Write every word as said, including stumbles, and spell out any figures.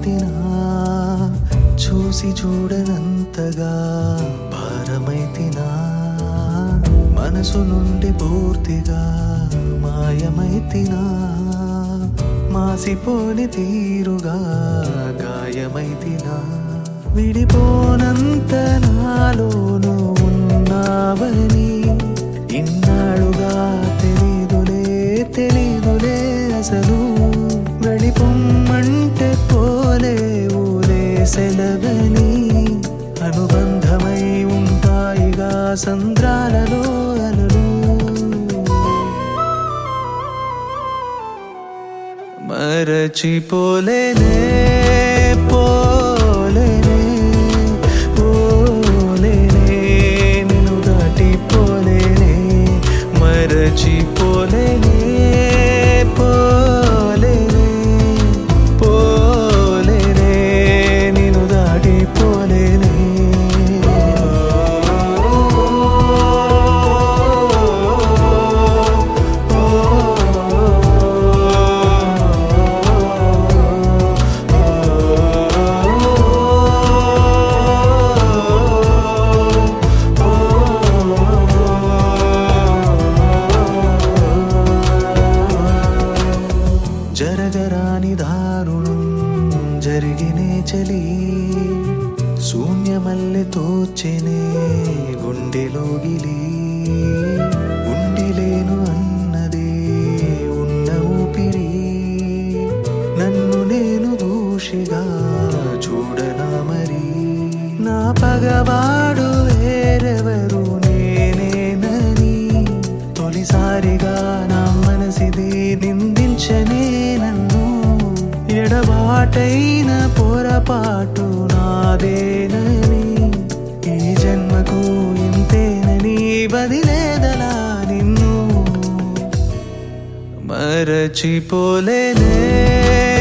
భారమైతినా చూసి చూడనంతగా భారమైతినా మనసు నుండి పూర్తిగా మాయమైతినా మాసిపోని తీరుగా గాయమైతినా విడిపోనంత నాలోను ఉన్నావని ఇన్నాళ్ళుగా తెలీదులే తెలీదులే అసలు వెళ్ళిపోమ్మంటే పోలేవులే సెలవని అనుబంధమై ఉంటాయిగా సంద్రాలలో అలలు మరచిపోలేనే పోలేనే పోలేనే నిన్ను దాటిపోలేనే మరచిపోలేనే పోలేనే పోలేనే నిన్ను దాటిపోలేనే జరగరాని దారుణం జరిగినే చలి శూన్యమల్లె తోచెనే గుండెలోగిలి ఉండిలేను అన్నదే ఉన్న ఊపిరి నన్ను నేను దోషిగా చూడనా మరి నా పగవాడు వేరెవరు నేనేనని తొలిసారిగా నా మనసిది నిందించనే నన్ను ఎడబాటైన పొరపాటు నాదేనని ఈ జన్మకు ఇంతేనని వదిలేదలా నిన్ను మరచిపోలేనే